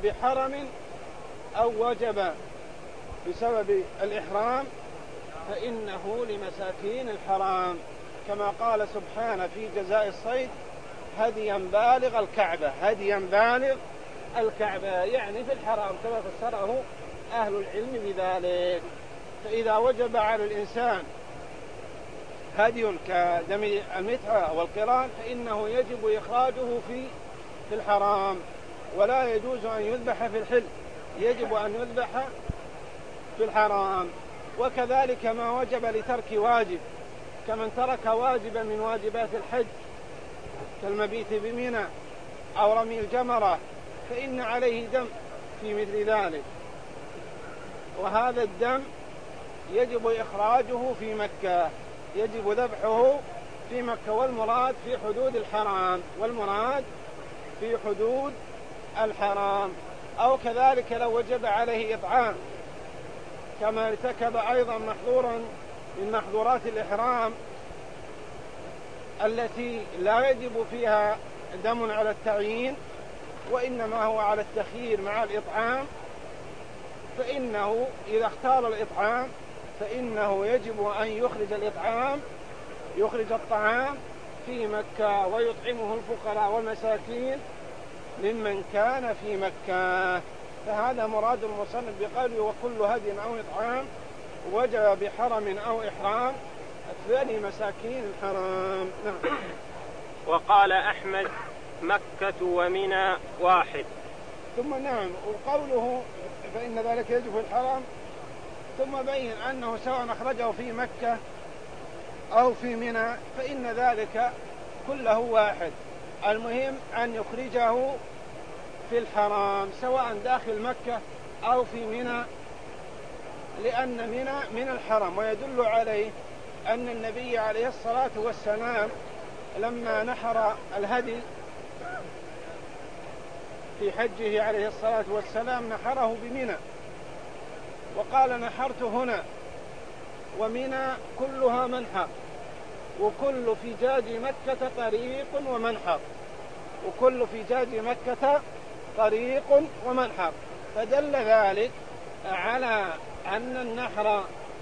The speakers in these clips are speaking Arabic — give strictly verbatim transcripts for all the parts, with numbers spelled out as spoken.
بحرم أو وجب بسبب الإحرام فإنه لمساكين الحرام، كما قال سبحانه في جزاء الصيد: هديا بالغ الكعبة. هديا بالغ الكعبة يعني في الحرام، كما فسره أهل العلم بذلك. فإذا وجب على الإنسان هدي كدم المتعة والقران فإنه يجب إخراجه في في الحرام، ولا يجوز أن يذبح في الحل، يجب أن يذبح في الحرام. وكذلك ما وجب لترك واجب، كمن ترك واجبا من واجبات الحج كالمبيت بمنى أو رمي الجمرة فإن عليه دم في مثل ذلك، وهذا الدم يجب إخراجه في مكة، يجب ذبحه في مكة، والمراد في حدود الحرام، والمراد في حدود الحرام. أو كذلك لو وجب عليه إطعام كما ارتكب أيضا محظورا من محظورات الإحرام التي لا يجب فيها دم على التعيين وإنما هو على التخيير مع الإطعام، فإنه إذا اختار الإطعام فإنه يجب أن يخرج الإطعام، يخرج الطعام في مكة ويطعمه الفقراء والمساكين ممن كان في مكة. فهذا مراد المصنف بقوله: وكل هدي أو إطعام وجب بحرم أو إحرام الثاني مساكين الحرام. نعم. وقال أحمد: مكة ومنى واحد. ثم نعم، وقوله فإن ذلك يجب في الحرام، ثم بين أنه سواء أخرجه في مكة أو في منى فإن ذلك كله واحد، المهم أن يخرجه في الحرام سواء داخل مكة أو في منى، لأن منى من الحرم. ويدل عليه أن النبي عليه الصلاة والسلام لما نحر الهدي في حجه عليه الصلاة والسلام نحره بمنى، وقال: نحرت هنا، ومنى كلها منحر، وكل فجاج مكة طريق ومنحر، وكل فجاج مكة طريق ومنحر. فدل ذلك على أن النحر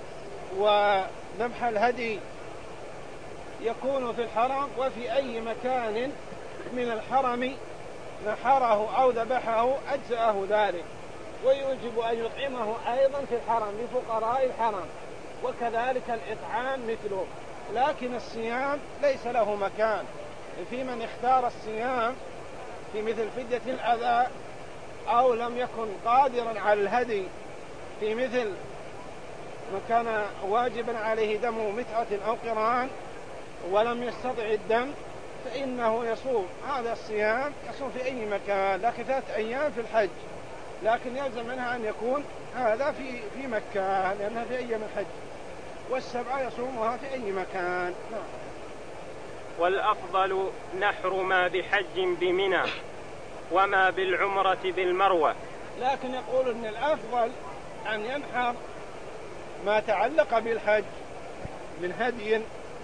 وذبح الهدي يكون في الحرم، وفي أي مكان من الحرم نحره أو ذبحه أجزأه ذلك، ويجب أن يطعمه أيضا في الحرم لفقراء الحرم، وكذلك الإطعام مثله. لكن الصيام ليس له مكان، في من اختار الصيام في مثل فدية الأذى أو لم يكن قادرا على الهدي في مثل ما كان واجبا عليه دم متعة أو قران ولم يستطع الدم فإنه يصوم هذا الصيام، يصوم في أي مكان، لكن ثلاثة أيام في الحج، لكن يلزم منها أن يكون هذا في في مكة لأنها في أيام الحج، والسبعة يصومها في أي مكان. والأفضل نحر ما بحج بمنى وما بالعمرة بالمروة. لكن يقول أن الأفضل أن ينحر ما تعلق بالحج من هدي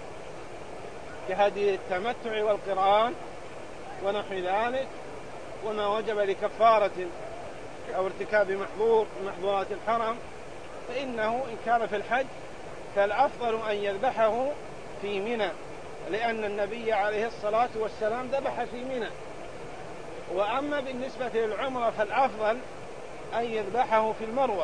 كهدي التمتع والقران ونحو ذلك، وما وجب لكفارة أو ارتكاب محظور من محظورات الحرم، فإنه إن كان في الحج فالأفضل أن يذبحه في منى، لأن النبي عليه الصلاة والسلام ذبح في منى. وأما بالنسبة للعمرة فالأفضل أن يذبحه في المروة،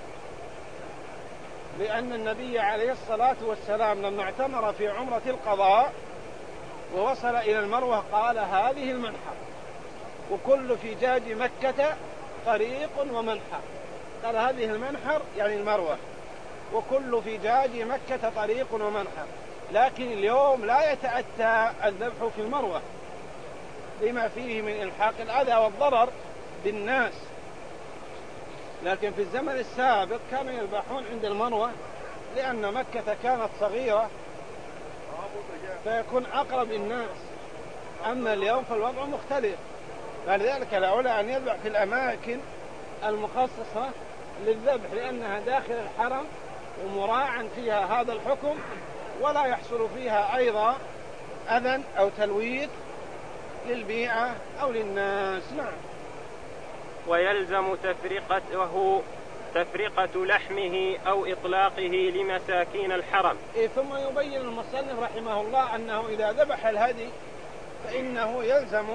لأن النبي عليه الصلاة والسلام لما اعتمر في عمرة القضاء ووصل إلى المروة قال: هذه المنحر، وكل فجاج مكة طريق ومنحر، قال هذه المنحر يعني المروة، وكل فجاج مكة طريق ومنحر. لكن اليوم لا يتأتى الذبح في المروة لما فيه من إلحاق الأذى والضرر بالناس، لكن في الزمن السابق كانوا يذبحون عند المروة لأن مكة كانت صغيرة فيكون أقرب الناس. أما اليوم فالوضع مختلف، فلذلك الأولى أن يذبح في الأماكن المخصصة للذبح لأنها داخل الحرم ومراعا فيها هذا الحكم، ولا يحصل فيها أيضا أذى أو تلويث للبيئة أو للناس. نعم. ويلزم تفرقته تفرقة لحمه أو إطلاقه لمساكين الحرم. إيه ثم يبين المصنف رحمه الله أنه إذا ذبح الهدي فإنه يلزم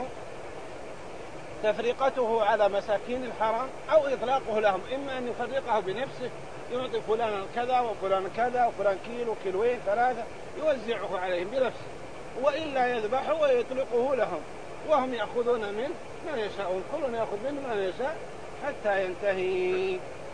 تفرقته على مساكين الحرم أو إطلاقه لهم، إما أن يفرقه بنفسه يعطي فلان كذا وفلان كذا وفلان كيلو كيلوين ثلاثة يوزعه عليهم بنفسه، وإلا يذبحه ويطلقه لهم وهم يأخذون منه ما يشاءون، كل يأخذ منه ما يشاء حتى ينتهي.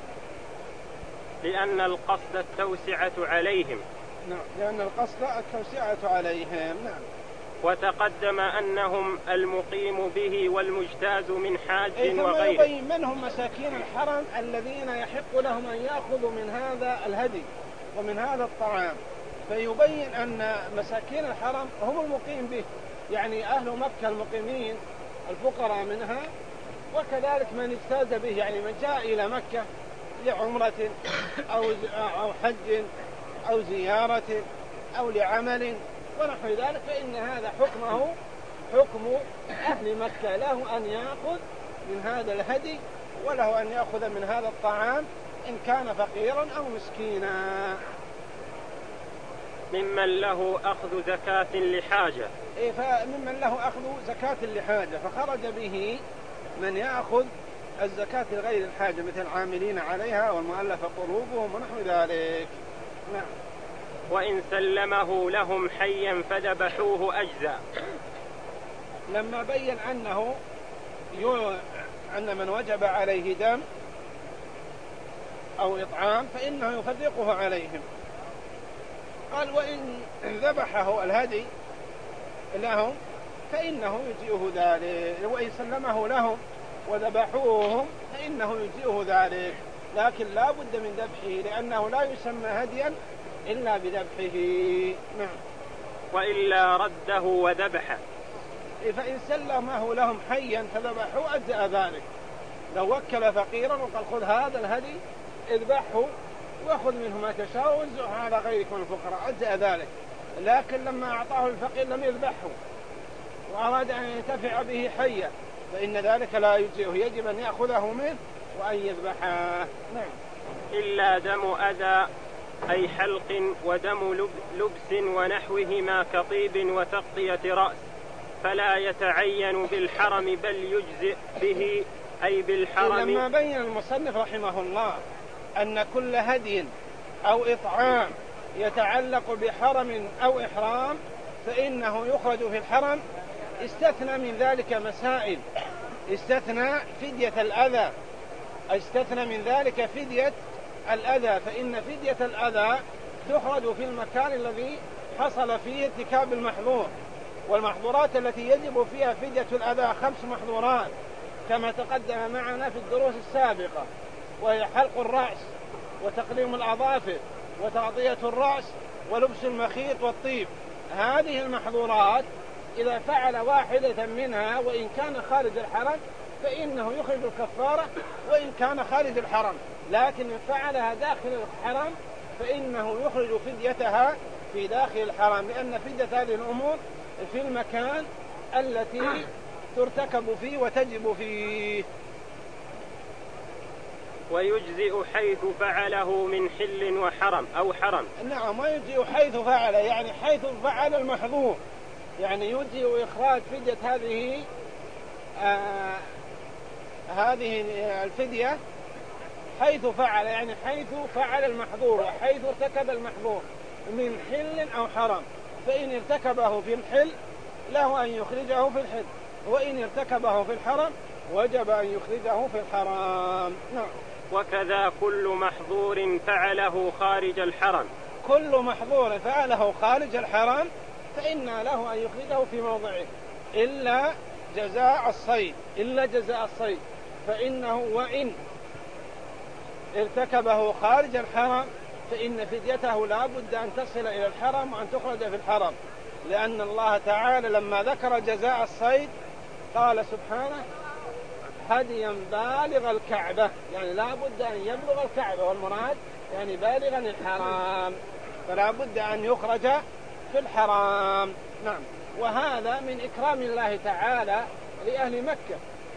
لأن القصد التوسعة عليهم. نعم، لأن القصد التوسعة عليهم. نعم. وتقدم أنهم المقيم به والمجتاز من حاج ثم وغيره. يبين منهم مساكين الحرم الذين يحق لهم أن يأخذوا من هذا الهدي ومن هذا الطعام، فيبين أن مساكين الحرم هم المقيم به، يعني أهل مكة المقيمين الفقراء منها، وكذلك من اجتاز به يعني من جاء إلى مكة لعمرة أو أو حج أو زيارة أو لعمل ونحو ذلك، فإن هذا حكمه حكم أهل مكة، له أن يأخذ من هذا الهدي وله أن يأخذ من هذا الطعام إن كان فقيرا أو مسكينا. ممن له أخذ زكاة لحاجة. إيه فممن له أخذ زكاة لحاجة، فخرج به من يأخذ الزكاة لغير الحاجة مثل العاملين عليها والمؤلف قلوبهم ونحو ذلك. نعم. وإن سلمه لهم حيا فذبحوه أجزاء. لما بين أنه يو... أن من وجب عليه دم أو إطعام فإنه يفرقه عليهم، قال وإن ذبحه الهدي لهم فإنه يجيئه ذلك، وإن سلمه لهم وذبحوهم فإنه يجيئه ذلك، لكن لا بد من ذبحه لأنه لا يسمى هديا إلا بذبحه. نعم. وإلا رده وذبحه. فإن سلمه لهم حيا فذبحوا أجزأ ذلك، لو وكل فقيرا وقال خذ هذا الهدي اذبحه وخذ منه ما تشاء وانزعه على غيرك من الفقراء أجزأ ذلك، لكن لما أعطاه الفقير لم يذبحه وأراد أن ينتفع به حيا فإن ذلك لا يجزئه، يجب أن يأخذه منه وأن يذبحه. نعم. إلا دم أذى أي حلق ودم لبس ونحوهما كطيب وتغطية رأس، فلا يتعين بالحرم بل يجزئ به أي بالحرم. لما بين المصنف رحمه الله أن كل هدي أو إطعام يتعلق بحرم أو إحرام فإنه يخرج في الحرم، استثنى من ذلك مسائل، استثنى فدية الأذى، استثنى من ذلك فدية الأذى، فإن فدية الأذى تخرج في المكان الذي حصل فيه ارتكاب المحظور، والمحظورات التي يجب فيها فدية الأذى خمس محظورات كما تقدم معنا في الدروس السابقة، وهي حلق الرأس وتقليم الأظافر وتغطية الرأس ولبس المخيط والطيب. هذه المحظورات إذا فعل واحدة منها وإن كان خارج الحرم فإنه يخرج الكفارة وإن كان خارج الحرم، لكن إن فعلها داخل الحرم فإنه يخرج فديتها في داخل الحرم، لأن فدية هذه الأمور في المكان التي ترتكب فيه وتجب فيه. ويجزئ حيث فعله من حل وحرم أو حرم. نعم، ويجزئ حيث فعل، يعني حيث فعل المحظور، يعني يجزئ إخراج فدية هذه آه هذه الفدية حيث فعل، يعني حيث فعل المحظور وحيث ارتكب المحظور من حل أو حرم، فإن ارتكبه في الحل له أن يخرجه في الحل، وإن ارتكبه في الحرم وجب أن يخرجه في الحرام. نعم. وكذا كل محظور فعله خارج الحرم. كل محظور فعله خارج الحرم فإن له أن يخرجه في موضعه إلا جزاء الصيد، إلا جزاء الصيد فإنه وإن ارتكبه خارج الحرم فإن فديته لا بد أن تصل إلى الحرم وأن تخرج في الحرم، لأن الله تعالى لما ذكر جزاء الصيد قال سبحانه هديا بالغ الكعبة، يعني لا بد أن يبلغ الكعبة، والمراد يعني بالغا الحرام، فلا بد أن يخرج في الحرام. نعم. وهذا من إكرام الله تعالى لأهل مكة،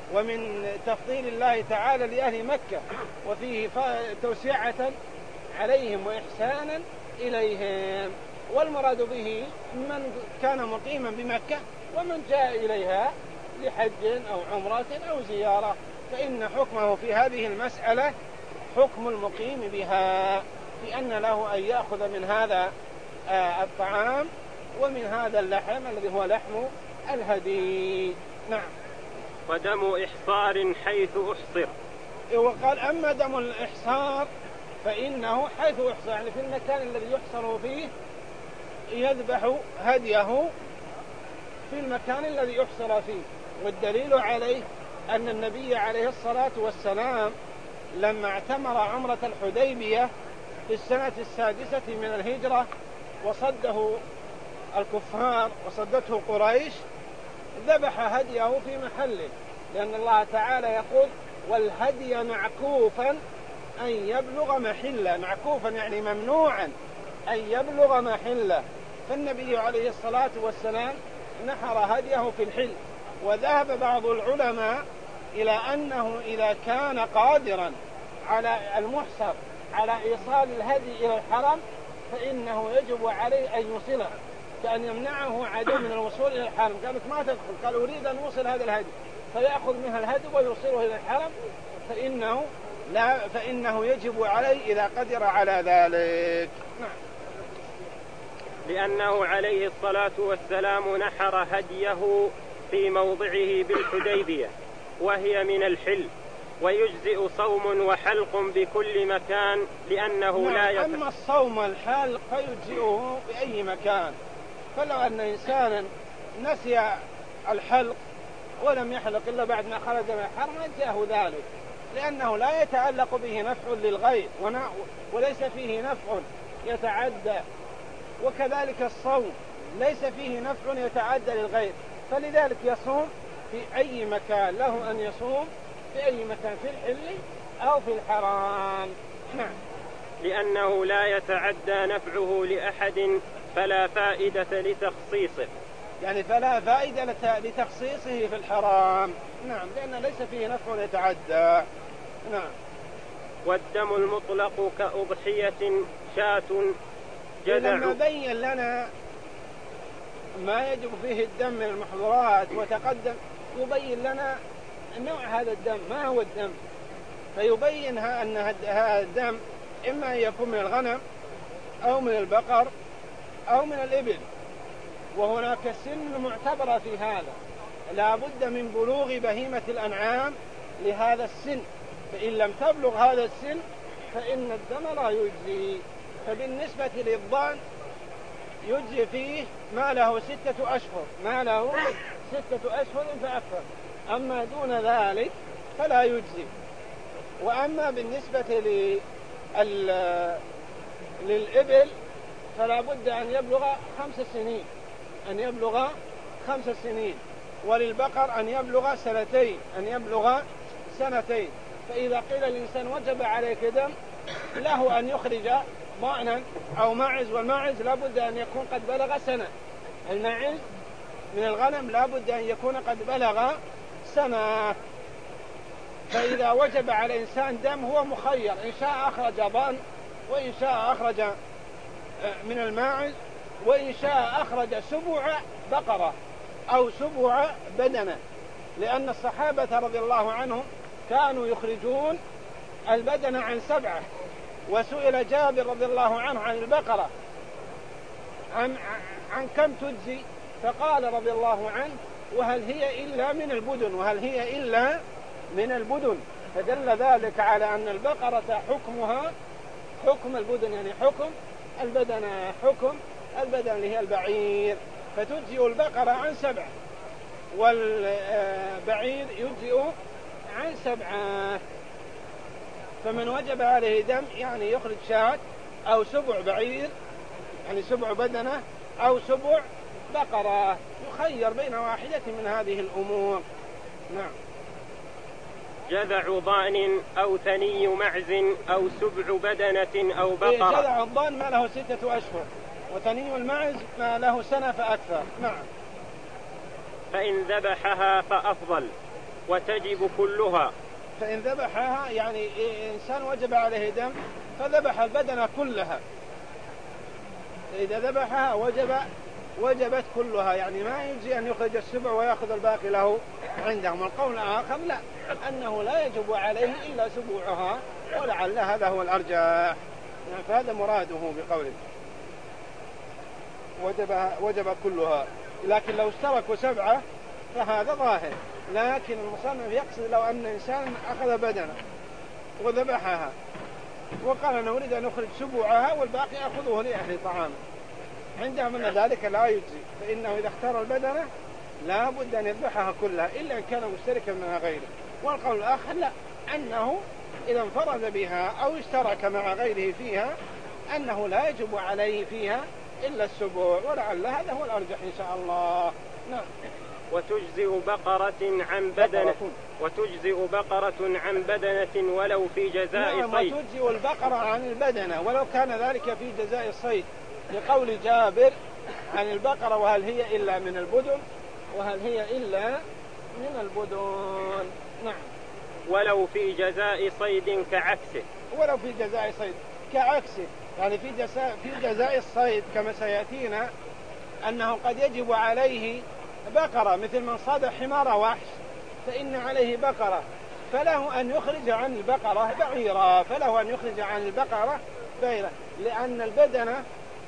ومن تفضيل الله تعالى لأهل مكة، وفيه توسعة عليهم وإحسانا إليهم. والمراد به من كان مقيما بمكة ومن جاء إليها لحج أو عمرة أو زيارة، فإن حكمه في هذه المسألة حكم المقيم بها، لأن له أن يأخذ من هذا الطعام ومن هذا اللحم الذي هو لحم الهدي. نعم. ودم إحصار حيث أحصر. وقال أما دم الإحصار فإنه حيث أحصر، يعني في المكان الذي يحصر فيه يذبح هديه في المكان الذي يحصر فيه. والدليل عليه أن النبي عليه الصلاة والسلام لما اعتمر عمرة الحديبية في السنة السادسة من الهجرة وصده الكفار وصدته قريش، ذبح هديه في محله، لأن الله تعالى يقول والهدي معكوفا أن يبلغ محله. معكوفا يعني ممنوعا أن يبلغ محله. فالنبي عليه الصلاة والسلام نحر هديه في الحل. وذهب بعض العلماء إلى أنه إذا كان قادرا على المحصر على إيصال الهدي إلى الحرم فإنه يجب عليه أن يوصله، كأن يمنعه عدو من الوصول إلى الحرم. قالت ما تدخل، قال أريد أن أوصل هذا الهدي، فيأخذ منها الهدي ويوصله إلى الحرم، فإنه لا فإنه يجب عليه إذا قدر على ذلك. نعم. لأنه عليه الصلاة والسلام نحر هديه في موضعه بالحديبية وهي من الحل، ويجزئ صوم وحلق بكل مكان لأنه نعم. لا يت... أما الصوم والحلق فيجزئه بأي مكان. فلو أن إنسانا نسي الحلق ولم يحلق إلا بعد ما خرج من الحرم أجزاه ذلك، لأنه لا يتعلق به نفع للغير وليس فيه نفع يتعدى، وكذلك الصوم ليس فيه نفع يتعدى للغير، فلذلك يصوم في أي مكان، له أن يصوم في أي مكان في الحل أو في الحرام. نعم. لأنه لا يتعدى نفعه لأحد فلا فائدة لتخصيصه، يعني فلا فائدة لتخصيصه في الحرام. نعم، لأن ليس فيه نفع يتعدى. نعم. والدم المطلق كأضحية شاة جذع. لما بين لنا ما يجب فيه الدم من المحظورات وتقدم يبين لنا نوع هذا الدم ما هو الدم، فيبين أن هذا الدم إما أن يكون من الغنم أو من البقر أو من الإبل، وهناك سن معتبرة في هذا، لا بد من بلوغ بهيمة الأنعام لهذا السن، فإن لم تبلغ هذا السن فإن الدم لا يجزي. فبالنسبة للضأن يجزي فيه ما له ستة أشهر، ما له ستة أشهر فأكثر، أما دون ذلك فلا يجزي. وأما بالنسبة للإبل فلا بد أن يبلغ خمس سنين أن يبلغ خمس سنين وللبقر أن يبلغ سنتين أن يبلغ سنتين. فإذا قيل الإنسان وجب عليك دم، له أن يخرج ضأنا أو معز، والماعز لا بد أن يكون قد بلغ سنة، الماعز من الغنم لا بد أن يكون قد بلغ سنة. فإذا وجب على الإنسان دم هو مخير، إن شاء أخرج ضأن وإن شاء أخرج من الماعز وإن شاء أخرج سبع بقرة أو سبع بدنة، لأن الصحابة رضي الله عنهم كانوا يخرجون البدنة عن سبعة. وسئل جابر رضي الله عنه عن البقرة عن, عن كم تجزي، فقال رضي الله عنه وهل هي إلا من البدن وهل هي إلا من البدن، فدل ذلك على أن البقرة حكمها حكم البدن، يعني حكم البدنة حكم البدن اللي هي البعير، فتجزئ البقرة عن سبعة والبعير يجزئ عن سبعة. فمن وجب عليه دم يعني يخرج شاة أو سبع بعير يعني سبع بدنة أو سبع بقرة، يخير بين واحدة من هذه الأمور. نعم. جذع ضأن أو ثني معز أو سبع بدنة أو بقرة. جذع الضأن ما له ستة أشهر وثني المعز ما له سنة فأكثر. نعم. فإن ذبحها فأفضل. وتجب كلها. فإن ذبحها يعني إنسان وجب عليه دم فذبح البدنة كلها، إذا ذبحها وجب وجبت كلها، يعني ما يجزي أن يخرج السبع ويأخذ الباقي له عندهم. القول الآخر لا، أنه لا يجب عليه إلا سبوعها، ولعل هذا هو الأرجح، يعني فهذا مراده بقوله وجب, وجب كلها. لكن لو اشتركوا سبعة فهذا ظاهر، لكن المصنف يقصد لو أن إنسان أخذ بدنة وذبحها وقال أنا أريد أن أخرج سبوعها والباقي أخذه لأهل طعام، عندهم أن ذلك لا يجزي، فإنه إذا اختار البدنة لا بد أن يذبحها كلها إلا أن كان مشتركا منها غيره. والقول الآخر لا، أنه إذا انفرد بها أو اشترك مع غيره فيها أنه لا يجب عليه فيها إلا السبوع، ولعل هذا هو الأرجح إن شاء الله. نعم. وتجزئ بقرة عن بدنة وتجزئ بقرة عن بدنة ولو في جزاء نعم صيد. وتجزئ البقرة عن البدنة ولو كان ذلك في جزاء الصيد، لقول جابر عن البقرة وهل هي إلا من البدن وهل هي إلا من البدن. نعم. ولو في جزاء صيد كعكسه. ولو في جزاء صيد كعكسه، يعني في جزاء في جزاء الصيد كما سيأتينا أنه قد يجب عليه بقرة، مثل من صاد حمار وحش فإن عليه بقرة، فله أن يخرج عن البقرة بعيرا، فله أن يخرج عن البقرة بعيرا، لأن البدنة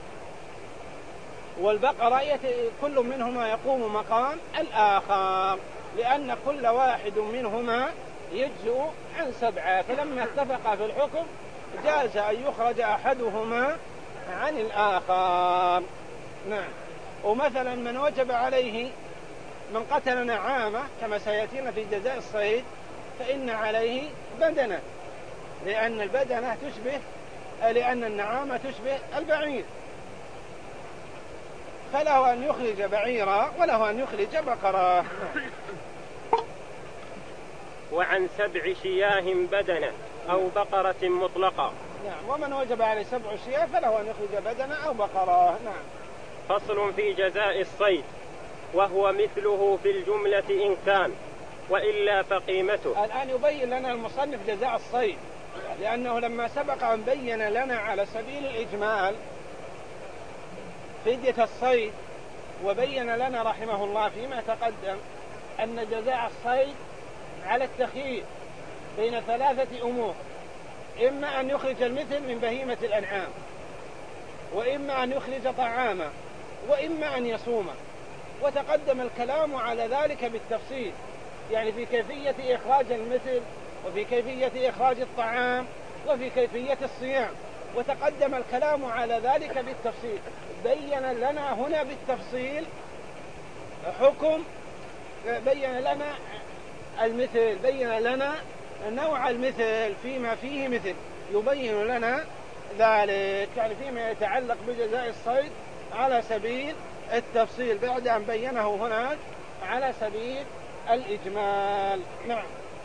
والبقرة كل منهما يقوم مقام الآخر، لأن كل واحد منهما يجزئ عن سبعة، فلما اتفقا في الحكم جاز أن يخرج أحدهما عن الآخر. نعم. ومثلا من وجب عليه من قتل نعامة كما سيأتينا في جزاء الصيد فإن عليه بدنة، لأن البدنة تشبه لأن النعامة تشبه البعير، فله أن يخرج بعيرا وله أن يخرج بقرة. وعن سبع شياه بدنة أو بقرة مطلقة. نعم. ومن وجب عليه سبع شياه فله أن يخرج بدنة أو بقرة. نعم. فصل في جزاء الصيد، وهو مثله في الجملة إن كان وإلا فقيمته. الآن يبين لنا المصنف جزاء الصيد، لأنه لما سبق أن بين لنا على سبيل الإجمال فدية الصيد، وبين لنا رحمه الله فيما تقدم أن جزاء الصيد على التخيير بين ثلاثة أمور، إما أن يخرج المثل من بهيمة الأنعام، وإما أن يخرج طعاما، وإما أن يصوم. وتقدم الكلام على ذلك بالتفصيل، يعني في كيفية إخراج المثل وفي كيفية إخراج الطعام وفي كيفية الصيام، وتقدم الكلام على ذلك بالتفصيل. بين لنا هنا بالتفصيل حكم، بين لنا المثل، بين لنا نوع المثل فيما فيه مثل، يبين لنا ذلك يعني فيما يتعلق بجزاء الصيد على سبيل التفصيل بعد أن بينه هناك على سبيل الإجمال. نعم.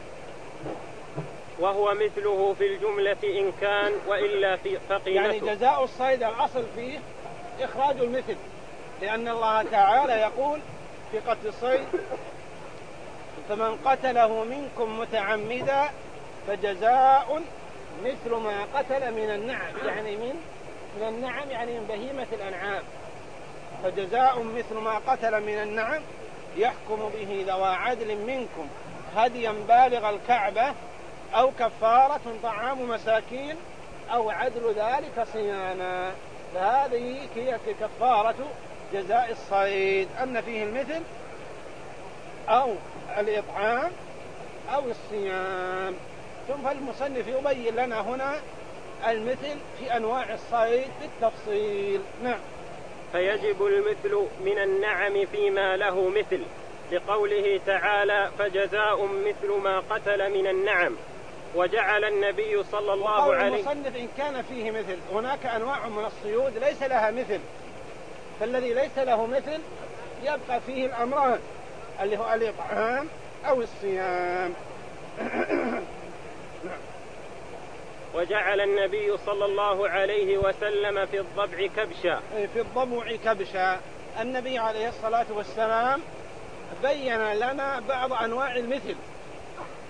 وهو مثله في الجملة إن كان وإلا في فقيمته. يعني جزاء الصيد الأصل فيه إخراج المثل، لأن الله تعالى يقول في قتل الصيد فمن قتله منكم متعمدا فجزاء مثل ما قتل من النعم، يعني من من النعم يعني من بهيمة الأنعام، فجزاء مثل ما قتل من النعم يحكم به ذوى عدل منكم هديا بالغ الكعبة أو كفارة طعام مساكين أو عدل ذلك صياما. فهذه هي كفارة جزاء الصيد، أن فيه المثل أو الإطعام أو الصيام. ثم المصنف يبين لنا هنا المثل في أنواع الصيد بالتفصيل. نعم. فيجب المثل من النعم فيما له مثل، لقوله تعالى فجزاء مثل ما قتل من النعم. وجعل النبي صلى الله عليه وسلم المصنف إن كان فيه مثل، هناك أنواع من الصيود ليس لها مثل، فالذي ليس له مثل يبقى فيه الأمران اللي هو الإطعام أو الصيام. وجعل النبي صلى الله عليه وسلم في الضبع كبشا. في الضبع كبشا، النبي عليه الصلاة والسلام بين لنا بعض أنواع المثل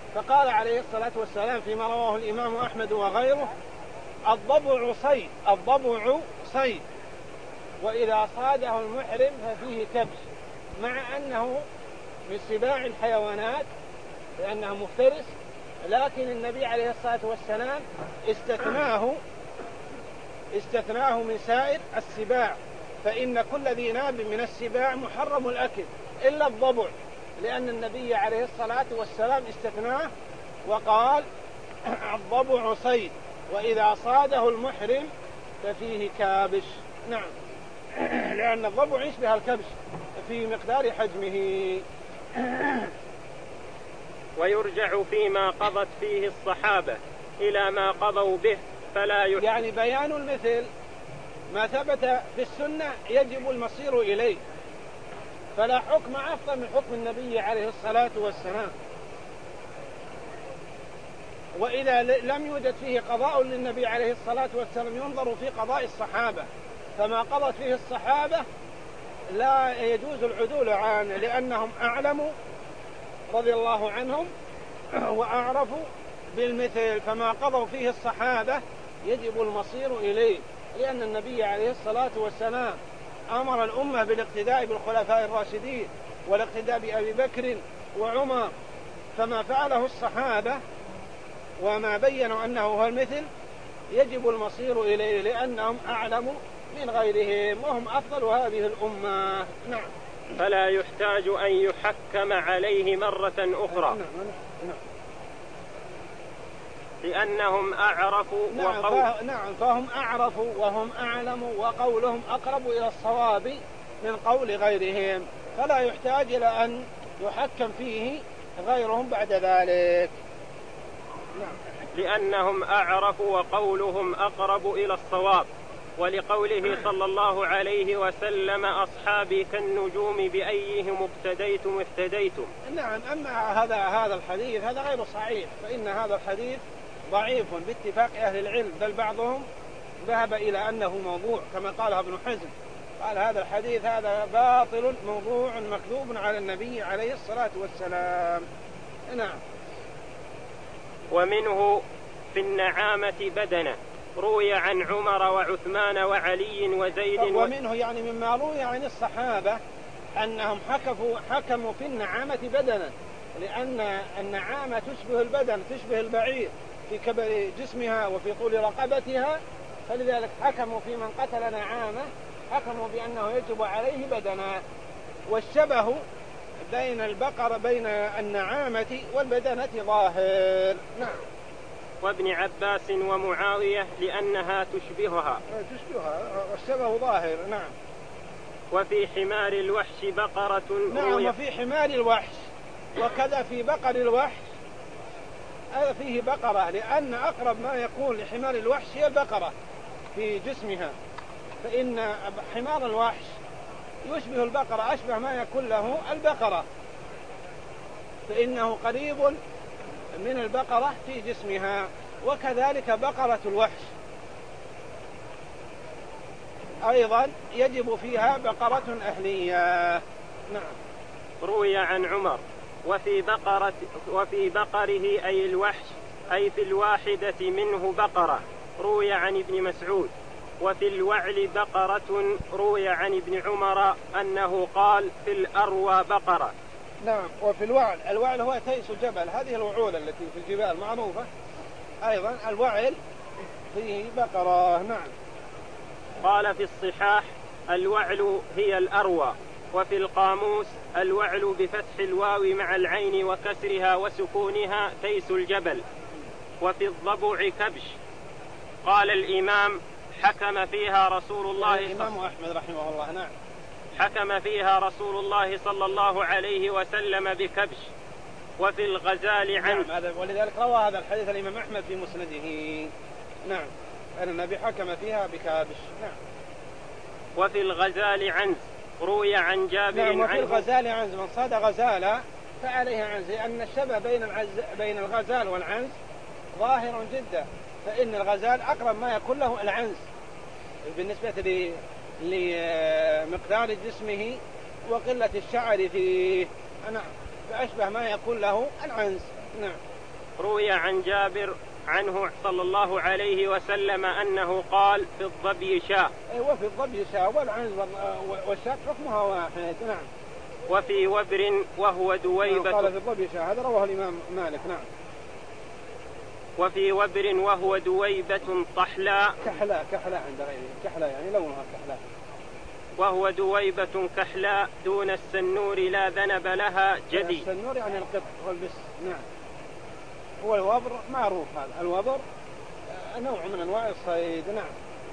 فقال عليه الصلاة والسلام فيما رواه الإمام أحمد وغيره: الضبع صيد، الضبع صيد، وإذا صاده المحرم ففيه كبش، مع أنه من سباع الحيوانات لأنه مفترس، لكن النبي عليه الصلاة والسلام استثناه استثناه من سائر السباع، فإن كل ذي ناب من السباع محرم الأكل إلا الضبع، لأن النبي عليه الصلاة والسلام استثناه وقال: الضبع صيد، وإذا صاده المحرم ففيه كابش. نعم، لأن الضبع يشبه الكبش في مقدار حجمه. ويرجع فيما قضت فيه الصحابة إلى ما قضوا به فلا يحب. يعني بيان المثل ما ثبت في السنة يجب المصير إليه، فلا حكم أفضل من حكم النبي عليه الصلاة والسلام. وإذا لم يوجد فيه قضاء للنبي عليه الصلاة والسلام ينظر في قضاء الصحابة، فما قضت فيه الصحابة لا يجوز العدول عنه، لأنهم أعلموا رضي الله عنهم وأعرفوا بالمثل، فما قضوا فيه الصحابة يجب المصير إليه، لأن النبي عليه الصلاة والسلام أمر الأمة بالاقتداء بالخلفاء الراشدين والاقتداء بأبي بكر وعمر، فما فعله الصحابة وما بينوا أنه هو المثل يجب المصير إليه، لأنهم أعلموا من غيرهم وهم أفضل هذه الأمة. نعم. فلا يحتاج أن يحكم عليه مرة أخرى. نعم. نعم. لأنهم أعرفوا نعم. وقول... نعم، فهم أعرفوا وهم أعلموا وقولهم أقرب إلى الصواب من قول غيرهم، فلا يحتاج إلى أن يحكم فيه غيرهم بعد ذلك. نعم. لأنهم أعرفوا وقولهم أقرب إلى الصواب، ولقوله صلى الله عليه وسلم: أصحابي كالنجوم بأيهم اقتديتم اهتديتم. نعم. أما هذا هذا الحديث هذا غير صحيح، فإن هذا الحديث ضعيف باتفاق أهل العلم، بل بعضهم ذهب إلى أنه موضوع كما قال ابن حزم، قال هذا الحديث هذا باطل موضوع مكذوب على النبي عليه الصلاة والسلام. نعم. ومنه في النعامة بدنة، روي عن عمر وعثمان وعلي وزيد. ومنه يعني مما روي عن الصحابة أنهم حكفوا حكموا في النعامة بدنا، لأن النعامة تشبه البدن، تشبه البعير في كبر جسمها وفي طول رقبتها، فلذلك حكموا في من قتل نعامة حكموا بأنه يجب عليه بدنا. والشبه بين البقرة بين النعامة والبدنة ظاهر. نعم. وابن عباس ومعاوية لأنها تشبهها تشبهها والشبه ظاهر. نعم. وفي حمار الوحش بقرة. نعم. وفي حمار الوحش وكذا في بقر الوحش هذا فيه بقرة، لأن أقرب ما يكون لحمار الوحش هي البقرة في جسمها، فإن حمار الوحش يشبه البقرة، أشبه ما يكون له البقرة، فإنه قريب من البقرة في جسمها. وكذلك بقرة الوحش أيضا يجب فيها بقرة أهلية. نعم. روي عن عمر: وفي بقرة وفي بقره أي الوحش أي في الواحدة منه بقرة، روي عن ابن مسعود. وفي الوعل بقرة، روي عن ابن عمر أنه قال: في الأروى بقرة. نعم. وفي الوعل، الوعل هو تيس الجبل، هذه الوعول التي في الجبال معروفة، أيضا الوعل فيه بقرة. نعم. قال في الصحاح: الوعل هي الأروى. وفي القاموس: الوعل بفتح الواو مع العين وكسرها وسكونها تيس الجبل. وفي الضبع كبش. قال الإمام: حكم فيها رسول الله الإمام أحمد رحمه الله. نعم. حكم فيها رسول الله صلى الله عليه وسلم بكبش. وفي الغزال عنز. نعم. ولذلك روى هذا الحديث الإمام أحمد في مسنده. نعم. أن النبي حكم فيها بكبش. نعم. وفي الغزال عنز، روي عن جابر. نعم. وفي الغزال عنز، من صاد غزالة فعليه عنز، لأن الشبه بين العز بين الغزال والعنز ظاهر جدا، فإن الغزال أقرب ما يكون له العنز بالنسبة لمقدار جسمه وقلة الشعر فيه. نعم. فأشبه ما يكون له العنز. نعم. روي عن جابر عنه صلى الله عليه وسلم أنه قال في الظبي شاة. أيوة في الظبي شاة والعنز والشاة حكمها واحد. نعم. وفي وبر وهو دويبة. قال في الظبي شاة، هذا رواه الإمام مالك. نعم. وفي وبر وهو دويبة طحلاء. كحلاء كحلاء عند غيره، كحلاء يعني لونها كحلاء. وهو دويبة كحلاء دون السنور لا ذنب لها جدي. السنور يعني القط والبس. نعم. هو الوبر معروف، هذا الوبر نوع من أنواع الصيد. نعم.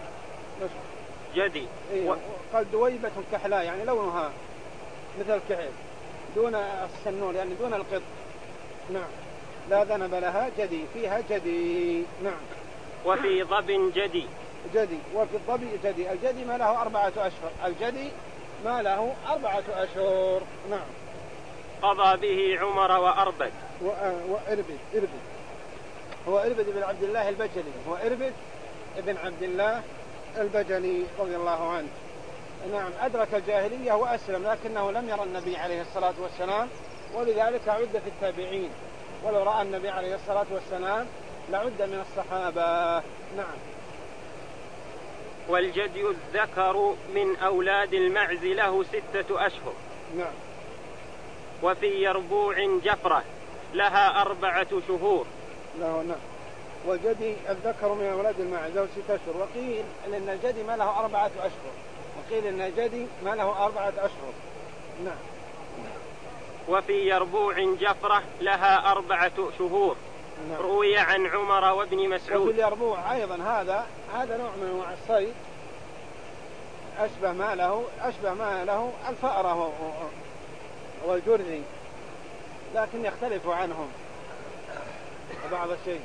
جدي. إيه. و... قال دويبة كحلاء يعني لونها مثل الكحل دون السنور يعني دون القط. نعم. لا ذنب لها جدي، فيها جدي. نعم. وفي ضب جدي. جدي. وفي الضبي جدي. الجدي ما له أربعة أشهر. الجدي ما له أربعة أشهر. نعم. قضى به عمر وأربد. وإربد. إربد هو إربد بن عبد الله البجلي. هو إربد بن عبد الله البجلي رضي الله عنه. نعم. أدرك الجاهلية وأسلم، لكنه لم يرى النبي عليه الصلاة والسلام، ولذلك عد في التابعين، ولو رأى النبي عليه الصلاة والسلام لعد من الصحابة. نعم. والجدي الذكر من أولاد المعز له ستة أشهر. نعم. وفي يربوع جفرة لها أربعة شهور. لا نعم. والجدي الذكر من أولاد المعز له ستة أشهر. وقيل أن الجدي ما له أربعة أشهر، وقيل أن الجدي ما له أربعة أشهر. نعم. وفي يربوع جفرة لها أربعة شهور. نعم. روي عن عمر وابن مسعود. وفي اليربوع أيضا هذا هذا نوع من أنواع الصيد، أشبه ما له أشبه ما له الفأرة والجرذي، لكن يختلف عنهم بعض الشيء،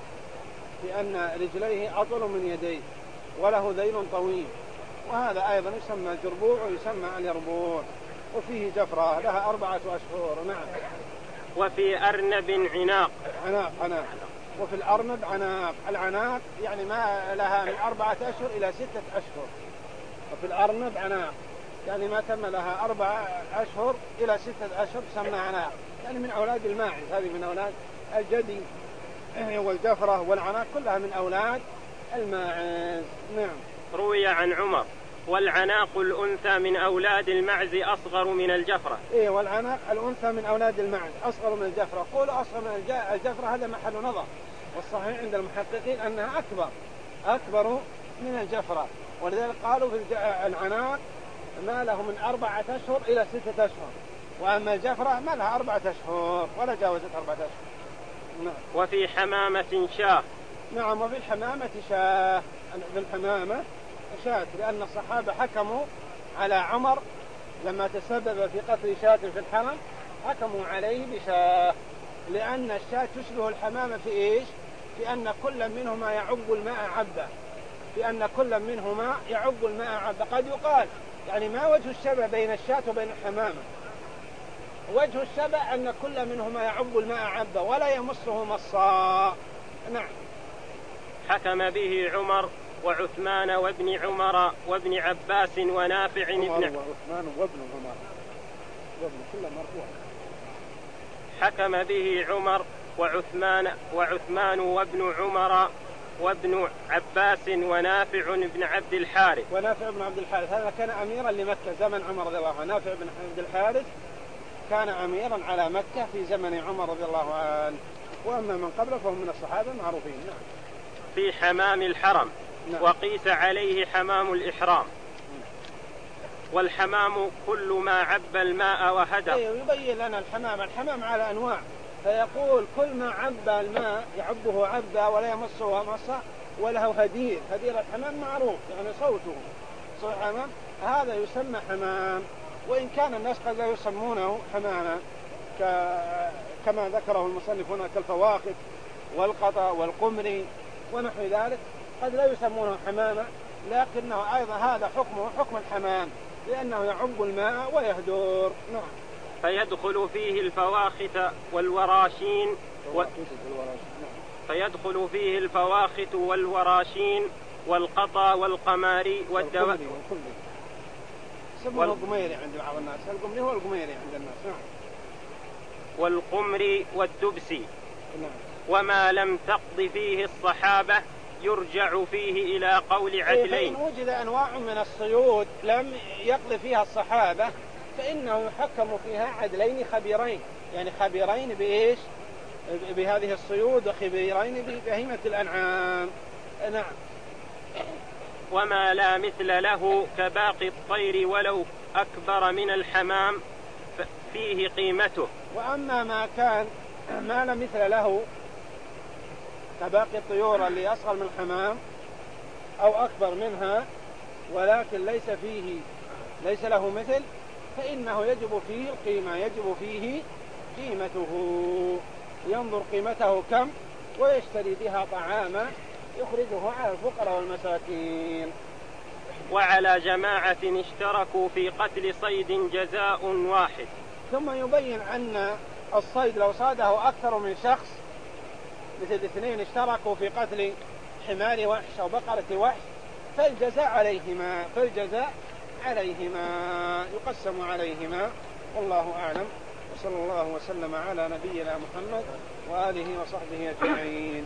لأن رجليه أطول من يديه وله ذيل طويل، وهذا أيضا يسمى الجربوع ويسمى اليربوع. وفيه جفرة لها أربعة أشهر. نعم. وفي أرنب عناق. عناق عناق. وفي الأرنب عناق. العناق يعني ما لها من أربعة أشهر إلى ستة أشهر. وفي الأرنب عناق يعني ما تم لها أربعة أشهر إلى ستة أشهر تسمى عناق، يعني من أولاد الماعز. هذه من أولاد الجدي والجفرة والعناق كلها من أولاد الماعز. نعم. روي عن عمر والعناق الأنثى من أولاد المعز أصغر من الجفرة. إيه والعناق الأنثى من أولاد المعز أصغر من الجفرة. قولوا أصغر من الجفرة هذا محل نظر، والصحيح عند المحققين أنها أكبر أكبر من الجفرة، ولذلك قالوا في العناق ما له من أربعة أشهر إلى ستة أشهر، وأما الجفرة ما لها أربعة أشهر ولا جاوزت أربعة أشهر. نعم. وفي حمامة شاه. نعم. وفي الحمامة شاه. في الحمامة شاة، لأن الصحابة حكموا على عمر لما تسبب في قتل شاة في الحرم، حكموا عليه بشاه، لأن الشاة تشبه الحمامة في إيش؟ في أن كل منهما يعب الماء عبا، في أن كل منهما يعب الماء عبا. قد يقال يعني ما وجه الشبه بين الشاة وبين الحمامة؟ وجه الشبه أن كل منهما يعب الماء عبا ولا يمسه مصا. نعم. حكم به عمر وعثمان وابن عمر وابن عباس ونافع ابن وعثمان وابن عمر وابن كل مرفوع. حكم به عمر وعثمان وعثمان وابن عمر وابن عباس ونافع بن عبد الحارث. ونافع بن عبد الحارث هذا كان أميرا لمكة زمن عمر رضي الله عنه. نافع بن عبد الحارث كان أميرا على مكة في زمن عمر رضي الله عنه، وأما من قبله فهم من الصحابة معروفين. نعم. في حمام الحرم. نعم. وقيس عليه حمام الإحرام. والحمام كل ما عب الماء وهدر. أيوه يبين لنا الحمام الحمام على أنواع، فيقول كل ما عب الماء يعبه عبا ولا يمسه مصا وله هدير. هدير الحمام معروف يعني صوته صوت حمام، هذا يسمى حمام، وإن كان الناس قد لا يسمونه حماما كما ذكره المصنفون كالفواخذ والقطا والقمري ونحو ذلك، قد لا يسمونه حماما، لكنه أيضا هذا حكمه حكم الحمام لأنه يعب الماء ويهدر. نعم. فيدخل فيه الفواخت والوراشين و... فيدخل فيه الفواخت والوراشين والقطا والقماري والدواء. سموه وال... القميري عند بعض الناس، القمري هو القميري عند الناس. نعم. والقمري والدبسي. نعم. وما لم تقض فيه الصحابة يرجع فيه إلى قول عدلين. فإن وجد أنواع من الصيود لم يقض فيها الصحابة فإنه يحكم فيها عدلين خبيرين، يعني خبيرين بإيش؟ بهذه الصيود وخبيرين ببهيمة الأنعام. نعم. وما لا مثل له كباقي الطير ولو أكبر من الحمام فيه قيمته. وأما ما كان ما لا مثل له كباقي الطيور اللي أصغر من الحمام أو أكبر منها ولكن ليس فيه ليس له مثل فإنه يجب فيه القيمة، يجب فيه قيمته، ينظر قيمته كم ويشتري بها طعاما يخرجه على الفقراء والمساكين. وعلى جماعة اشتركوا في قتل صيد جزاء واحد. ثم يبين أن الصيد لو صاده أكثر من شخص، مثل اثنين اشتركوا في قتل حمار وحش أو بقرة وحش، فالجزاء عليهما فالجزاء عليهما يقسم عليهما. والله أعلم، وصلى الله وسلم على نبينا محمد وآله وصحبه أجمعين.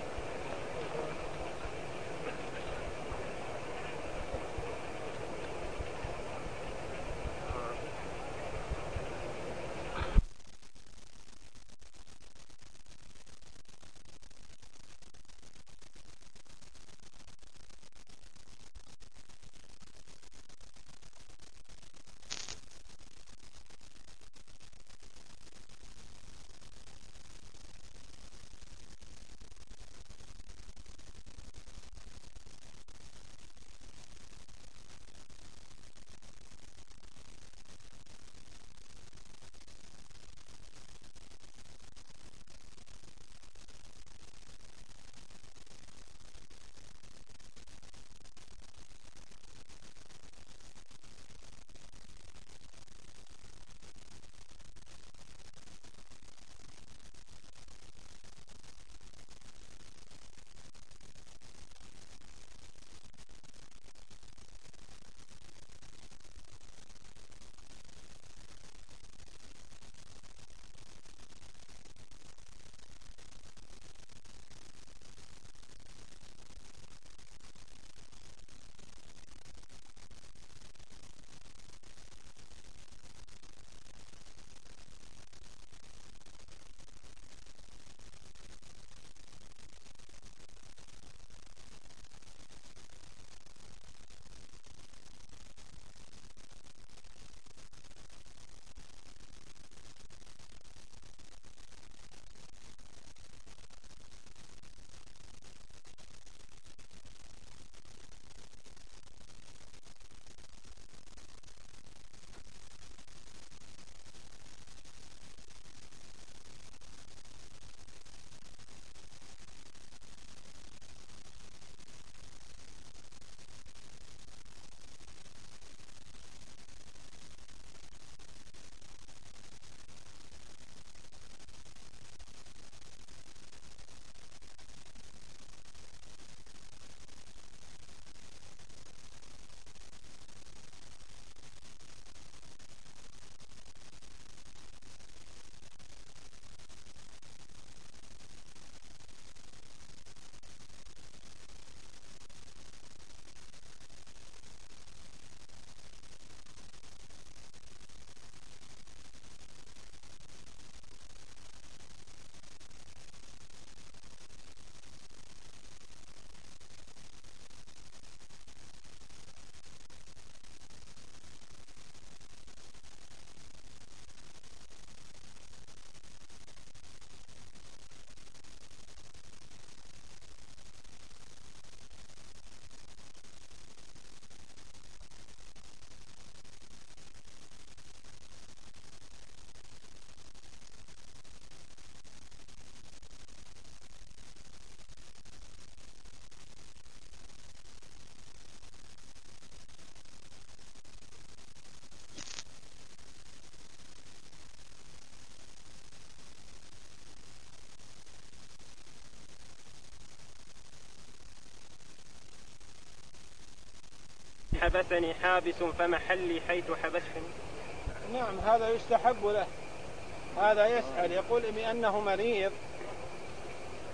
حبسني حابس فمحلي حيث حبستني. نعم، هذا يستحب له، هذا يسأل يقول بأنه مريض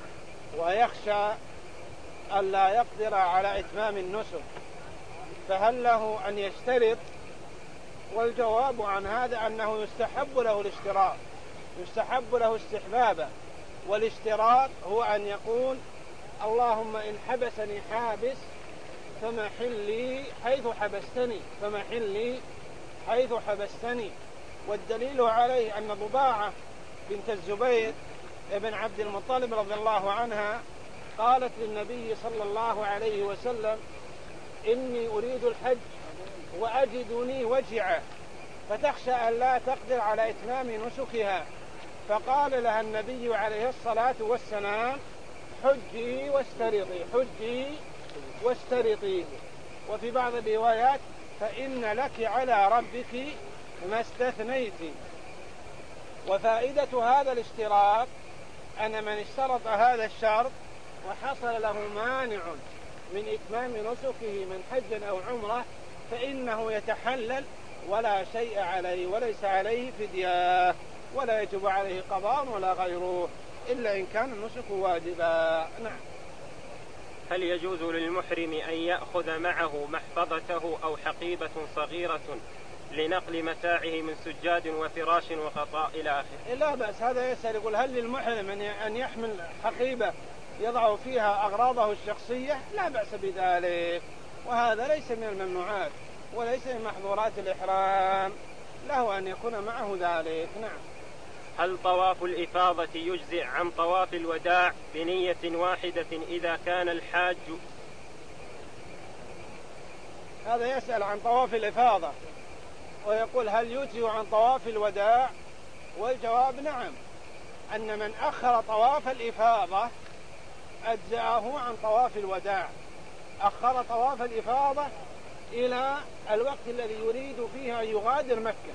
ويخشى ألا يقدر على إتمام النسك، فهل له أن يشترط؟ والجواب عن هذا أنه يستحب له الاشتراط، يستحب له استحبابا، والاشتراط هو أن يقول اللهم إن حبسني حابس فمحل لي حيث حبستني، فمحل لي حيث حبستني. والدليل عليه أن ضباعة بنت الزبير ابن عبد المطلب رضي الله عنها قالت للنبي صلى الله عليه وسلم إني أريد الحج وأجدني وجعة، فتخشى أن لا تقدر على إتمام نسكها، فقال لها النبي عليه الصلاة والسلام حجي واشترطي، حجي واشترطي. وفي بعض الروايات فإن لك على ربك ما استثنيت. وفائدة هذا الاشتراط أن من اشترط هذا الشرط وحصل له مانع من إتمام نسكه من حج أو عمرة فإنه يتحلل ولا شيء عليه، وليس عليه فدية، ولا يجب عليه قضاء ولا غيره، إلا إن كان النسك واجبا. نعم. هل يجوز للمحرم أن يأخذ معه محفظته أو حقيبة صغيرة لنقل متاعه من سجاد وفراش وغطاء إلى آخره؟ لا بأس. هذا يسأل يقول هل للمحرم أن يحمل حقيبة يضع فيها أغراضه الشخصية؟ لا بأس بذلك، وهذا ليس من الممنوعات وليس من محظورات الإحرام، له أن يكون معه ذلك. نعم. هل طواف الإفاضة يجزئ عن طواف الوداع بنية واحدة إذا كان الحاج؟ هذا يسأل عن طواف الإفاضة ويقول هل يجزئ عن طواف الوداع؟ والجواب نعم، أن من أخر طواف الإفاضة أجزأه عن طواف الوداع، أخر طواف الإفاضة إلى الوقت الذي يريد فيه أن يغادر مكة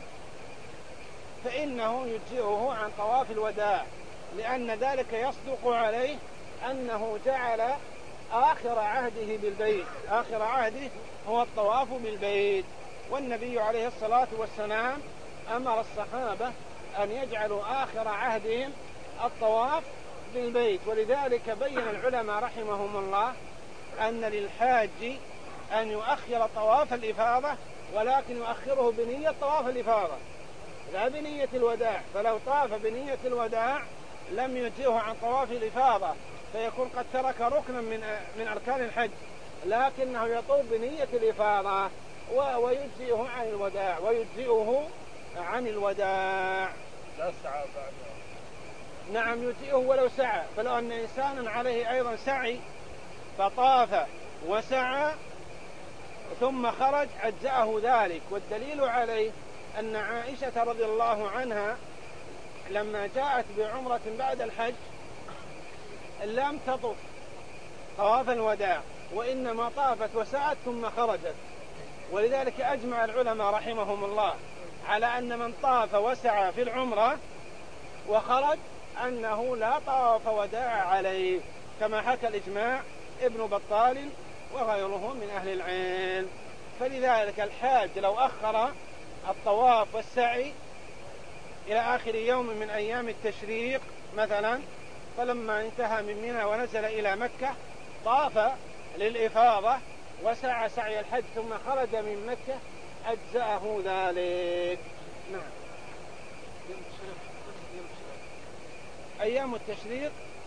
فإنه يجزئه عن طواف الوداع، لأن ذلك يصدق عليه أنه جعل آخر عهده بالبيت، آخر عهده هو الطواف بالبيت. والنبي عليه الصلاة والسلام أمر الصحابة أن يجعلوا آخر عهدهم الطواف بالبيت، ولذلك بين العلماء رحمهم الله أن للحاج أن يؤخر طواف الإفاضة، ولكن يؤخره بنية طواف الإفاضة لا بنية الوداع، فلو طاف بنية الوداع لم يجزئه عن طواف الإفاضة فيكون قد ترك ركنا من من أركان الحج، لكنه يطوف بنية الإفاضة ويجزئه عن الوداع، ويجزئه عن الوداع. لا سعى بعد. نعم يجزئه ولو سعى، فلو أن إنسانا عليه أيضا سعي فطاف وسعى ثم خرج أجزأه ذلك. والدليل عليه أن عائشة رضي الله عنها لما جاءت بعمرة بعد الحج لم تطف طواف الوداع، وإنما طافت وسعت ثم خرجت، ولذلك أجمع العلماء رحمهم الله على أن من طاف وسعى في العمرة وخرج أنه لا طواف وداع عليه، كما حكى الإجماع ابن بطال وغيره من أهل العلم. فلذلك الحاج لو أخر الطواف والسعي إلى آخر يوم من أيام التشريق مثلا، فلما انتهى من منى ونزل إلى مكة طاف للإفاضة وسعى سعي الحج ثم خرج من مكة أجزأه ذلك. نعم. أيام التشريق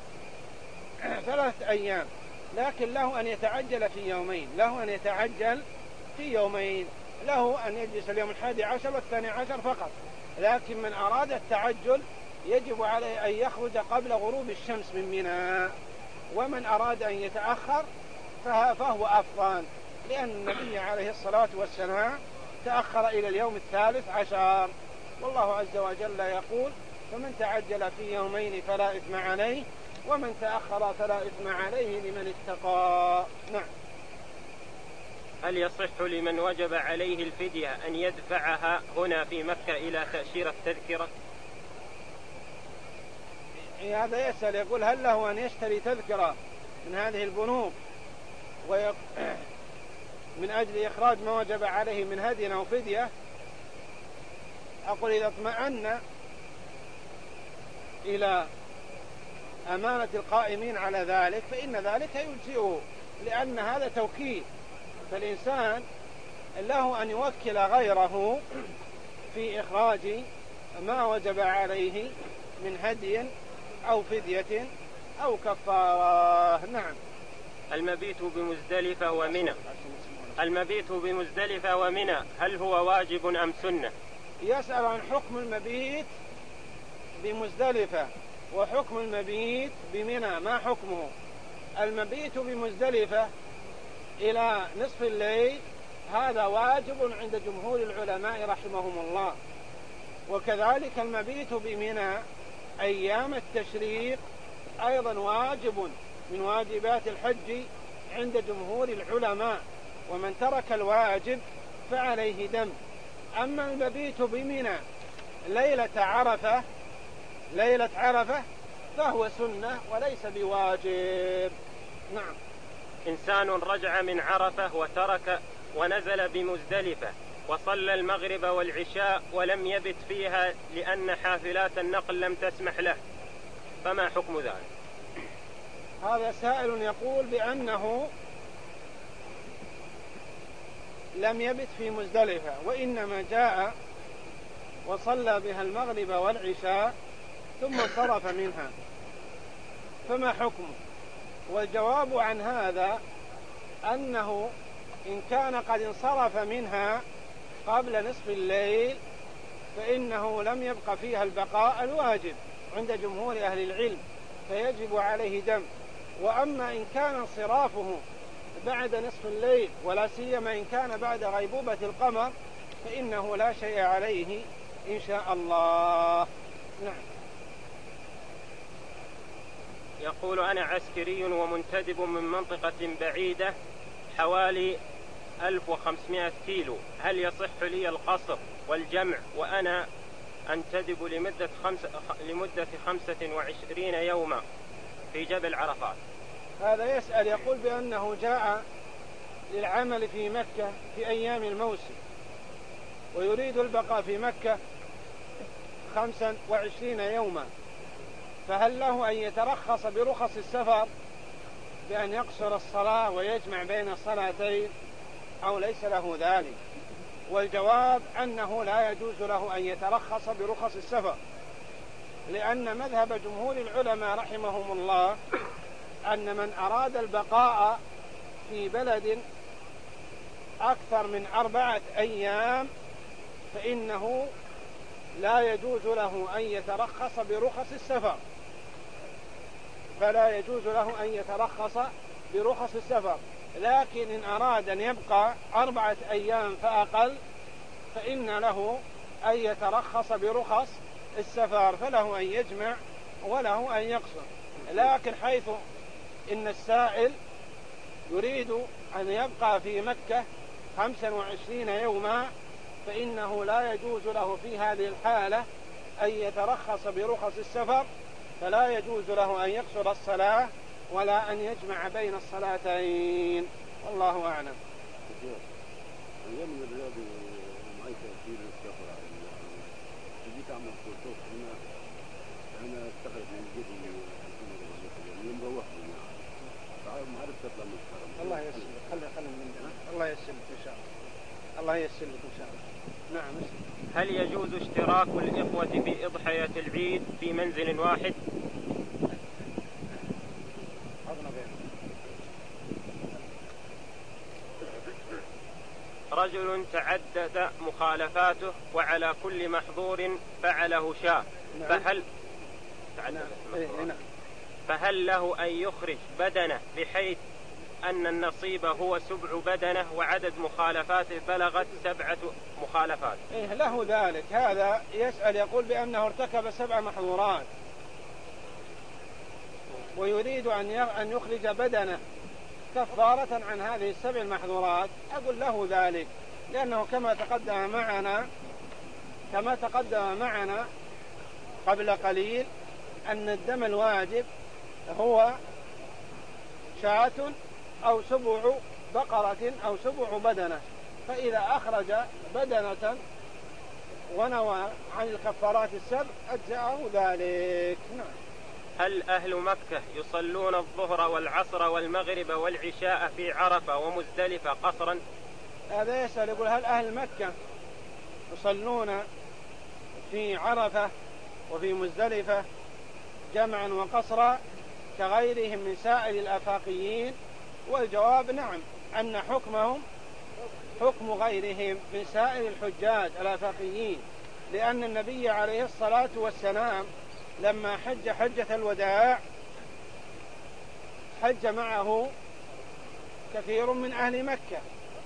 ثلاثة أيام، لكن له أن يتعجل في يومين، له أن يتعجل في يومين، له أن يجلس اليوم الحادي عشر والثاني عشر فقط، لكن من أراد التعجل يجب عليه أن يخرج قبل غروب الشمس من منى، ومن أراد أن يتأخر فهو أفضل، لأن النبي عليه الصلاة والسلام تأخر إلى اليوم الثالث عشر، والله عز وجل يقول فمن تعجل في يومين فلا إثم عليه ومن تأخر فلا إثم عليه لمن اتقى. نعم. هل يصح لمن وجب عليه الفدية أن يدفعها هنا في مكة إلى تأشيرة التذكرة؟ هذا يسأل يقول هل له أن يشتري تذكرة من هذه البنوك ويق... من أجل إخراج ما وجب عليه من هدي أو فدية؟ أقول إذا اطمأن إلى أمانة القائمين على ذلك فإن ذلك يجزئه، لأن هذا توكيل، فالإنسان له أن يوكل غيره في إخراج ما وجب عليه من هدي أو فدية أو كفارة. نعم. المبيت بمزدلفة ومنى المبيت بمزدلفة ومنى هل هو واجب أم سنة؟ يسأل عن حكم المبيت بمزدلفة وحكم المبيت بمنى، ما حكمه؟ المبيت بمزدلفة إلى نصف الليل هذا واجب عند جمهور العلماء رحمهم الله، وكذلك المبيت بمنى أيام التشريق أيضا واجب من واجبات الحج عند جمهور العلماء، ومن ترك الواجب فعليه دم. أما المبيت بمنى ليلة عرفة ليلة عرفة فهو سنة وليس بواجب. نعم. إنسان رجع من عرفة وترك ونزل بمزدلفة وصلى المغرب والعشاء ولم يبت فيها لأن حافلات النقل لم تسمح له، فما حكم ذلك؟ هذا سائل يقول بأنه لم يبت في مزدلفة وإنما جاء وصلى بها المغرب والعشاء ثم صرف منها، فما حكمه؟ والجواب عن هذا أنه إن كان قد انصرف منها قبل نصف الليل فإنه لم يبق فيها البقاء الواجب عند جمهور أهل العلم، فيجب عليه دم. وأما إن كان انصرافه بعد نصف الليل ولا سيما إن كان بعد غيبوبة القمر فإنه لا شيء عليه إن شاء الله. نعم. يقول أنا عسكري ومنتدب من منطقة بعيدة حوالي ألف وخمسمائة كيلو، هل يصح لي القصر والجمع وأنا أنتدب لمدة, خمسة لمدة خمسة وعشرين يوما في جبل عرفات؟ هذا يسأل يقول بأنه جاء للعمل في مكة في أيام الموسم ويريد البقاء في مكة خمسا وعشرين يوما، فهل له أن يترخص برخص السفر بأن يقصر الصلاة ويجمع بين الصلاتين أو ليس له ذلك؟ والجواب أنه لا يجوز له أن يترخص برخص السفر، لأن مذهب جمهور العلماء رحمهم الله أن من أراد البقاء في بلد أكثر من أربعة أيام فإنه لا يجوز له أن يترخص برخص السفر فلا يجوز له أن يترخص برخص السفر لكن إن أراد أن يبقى أربعة أيام فأقل فإن له أن يترخص برخص السفر، فله أن يجمع وله أن يقصر. لكن حيث إن السائل يريد أن يبقى في مكة خمسا وعشرين يوما فإنه لا يجوز له في هذه الحالة أن يترخص برخص السفر، فلا يجوز له أن يقصر الصلاة ولا أن يجمع بين الصلاتين، والله أعلم. اليوم الرياضي معي تأثير السفر جيت أعمل كورسات هنا أنا اشتغلت من جد من مروح ما عرفت أطلع من الحرم. الله يسلمك، خلي خلي من الله يسلمك إن شاء الله. الله يسلمك إن شاء الله. نعم. هل يجوز اشتراك الإخوة في إضحية العيد في منزل واحد؟ رجل تعدد مخالفاته وعلى كل محظور فعله شاة، فهل فهل له أن يخرج بدنه بحيث أن النصيب هو سبع بدنه وعدد مخالفاته بلغت سبعة مخالفات؟ إيه له ذلك. هذا يسأل يقول بأنه ارتكب سبع محظورات ويريد أن يخرج بدنه كفارة عن هذه السبع المحظورات. أقول له ذلك لأنه كما تقدم معنا كما تقدم معنا قبل قليل أن الدم الواجب هو شاة أو سبع بقرة أو سبع بدنة، فإذا أخرج بدنة ونوى عن الكفارات السبع أجزأه ذلك. نعم. هل أهل مكة يصلون الظهر والعصر والمغرب والعشاء في عرفة ومزدلفة قصرا؟ هذا يسأل يقول هل أهل مكة يصلون في عرفة وفي مزدلفة جمعا وقصرا كغيرهم من سائر الآفاقيين؟ والجواب نعم، أن حكمهم حكم غيرهم من سائر الحجاج الآفاقيين، لأن النبي عليه الصلاة والسلام لما حج حجة الوداع حج معه كثير من أهل مكة،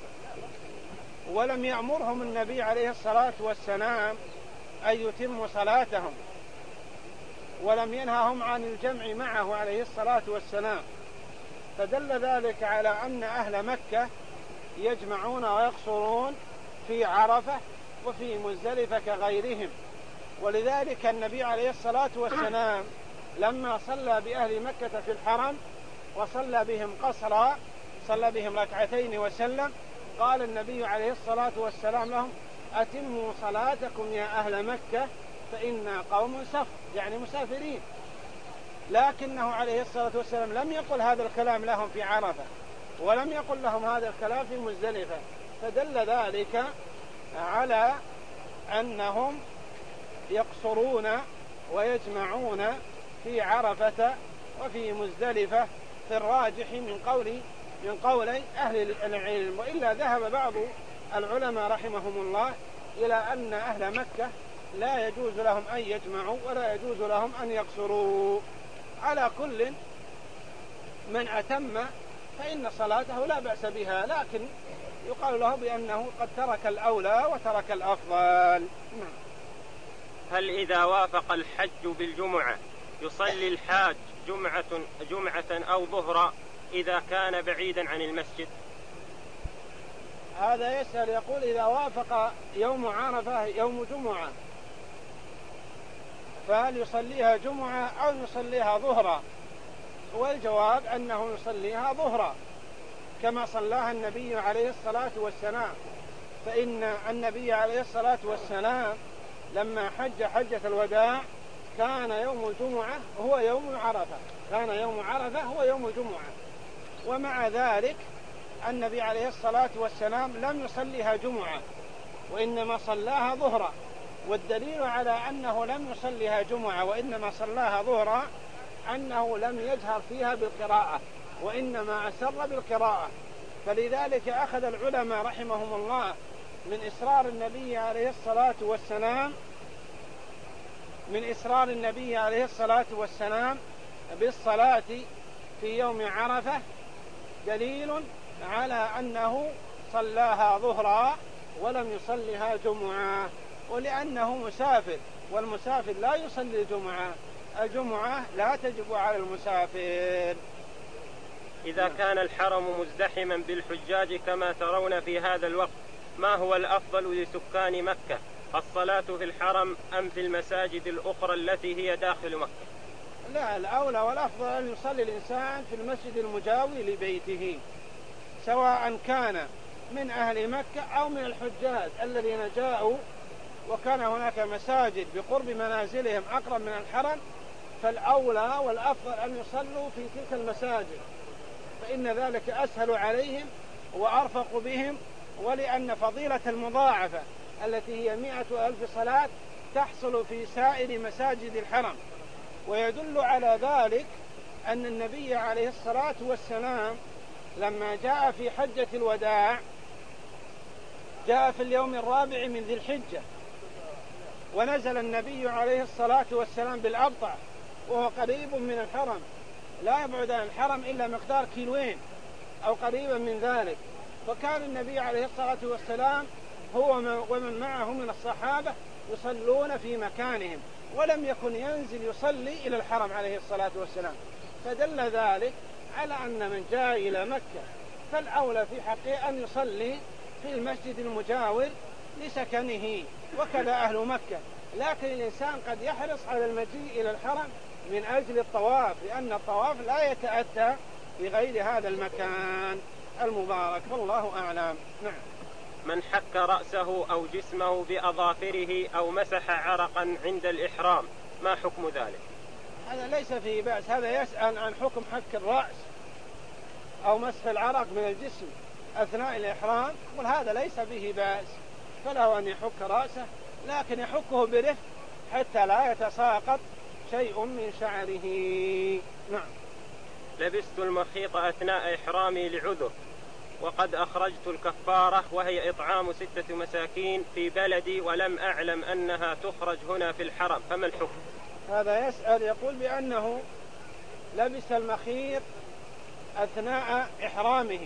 ولم يأمرهم النبي عليه الصلاة والسلام أن يتموا صلاتهم، ولم ينههم عن الجمع معه عليه الصلاة والسلام، فدل ذلك على أن أهل مكة يجمعون ويقصرون في عرفة وفي مزدلفة كغيرهم. ولذلك النبي عليه الصلاة والسلام لما صلى بأهل مكة في الحرم وصلى بهم قصرا، صلى بهم ركعتين وسلم، قال النبي عليه الصلاة والسلام لهم: أتموا صلاتكم يا أهل مكة فإنا قوم سفر، يعني مسافرين. لكنه عليه الصلاة والسلام لم يقل هذا الكلام لهم في عرفة، ولم يقل لهم هذا الكلام في مزدلفة، فدل ذلك على أنهم يقصرون ويجمعون في عرفة وفي مزدلفة في الراجح من قول من قولي أهل العلم. وإلا ذهب بعض العلماء رحمهم الله إلى أن أهل مكة لا يجوز لهم أن يجمعوا ولا يجوز لهم أن يقصروا. على كل من أتم فإن صلاته لا بأس بها، لكن يقال له بأنه قد ترك الأولى وترك الأفضل. هل إذا وافق الحج بالجمعة يصلي الحاج جمعة, جمعة أو ظهرا إذا كان بعيدا عن المسجد؟ هذا يسأل يقول إذا وافق يوم عرفة يوم جمعة فهل يصليها جمعة أو يصليها ظهرا؟ والجواب أنه يصليها ظهرا كما صلاها النبي عليه الصلاة والسلام، فإن النبي عليه الصلاة والسلام لما حج حجة الوداع كان يوم الجمعة هو يوم عرفة، كان يوم عرفة هو يوم الجمعة، ومع ذلك النبي عليه الصلاة والسلام لم يصليها جمعة وإنما صلاها ظهرا. والدليل على أنه لم يصليها جمعة وإنما صلاها ظهرا أنه لم يجهر فيها بالقراءة وإنما أسر بالقراءة. فلذلك أخذ العلماء رحمهم الله من إصرار النبي عليه الصلاة والسلام من إصرار النبي عليه الصلاة والسلام بالصلاة في يوم عرفة دليل على أنه صلاها ظهرا ولم يصليها جمعة، ولأنه مسافر، والمسافر لا يصلي الجمعة، الجمعة لا تجب على المسافر. إذا كان الحرم مزدحما بالحجاج كما ترون في هذا الوقت، ما هو الأفضل لسكان مكة، الصلاة في الحرم أم في المساجد الأخرى التي هي داخل مكة؟ لا، الأولى والأفضل أن يصلي الإنسان في المسجد المجاور لبيته، سواء كان من أهل مكة أو من الحجاج الذين جاءوا وكان هناك مساجد بقرب منازلهم أقرب من الحرم، فالأولى والأفضل أن يصلوا في تلك المساجد، فإن ذلك أسهل عليهم وأرفق بهم، ولأن فضيلة المضاعفة التي هي مئة ألف صلاة تحصل في سائر مساجد الحرم. ويدل على ذلك أن النبي عليه الصلاة والسلام لما جاء في حجة الوداع جاء في اليوم الرابع من ذي الحجة، ونزل النبي عليه الصلاة والسلام بالأبطع وهو قريب من الحرم، لا يبعد عن الحرم إلا مقدار كيلوين أو قريبا من ذلك، فكان النبي عليه الصلاة والسلام هو ومن معه من الصحابة يصلون في مكانهم، ولم يكن ينزل يصلي إلى الحرم عليه الصلاة والسلام، فدل ذلك على أن من جاء إلى مكة فالأولى في حقه أن يصلي في المسجد المجاور لسكنه، وكذا أهل مكة. لكن الإنسان قد يحرص على المجيء إلى الحرم من أجل الطواف، لأن الطواف لا يتأتى بغير هذا المكان المبارك، والله أعلم. نعم. من حك رأسه أو جسمه بأظافره أو مسح عرقا عند الإحرام، ما حكم ذلك؟ هذا ليس فيه بأس. هذا يسأل عن حكم حك الرأس أو مسح العرق من الجسم أثناء الإحرام، وهذا ليس به بأس، فله أن يحك رأسه، لكن يحكه برفق حتى لا يتساقط شيء من شعره. نعم. لبست المخيط أثناء إحرامي لعذر، وقد أخرجت الكفارة وهي إطعام ستة مساكين في بلدي، ولم أعلم أنها تخرج هنا في الحرم، فما الحكم؟ هذا يسأل يقول بأنه لبس المخيط أثناء إحرامه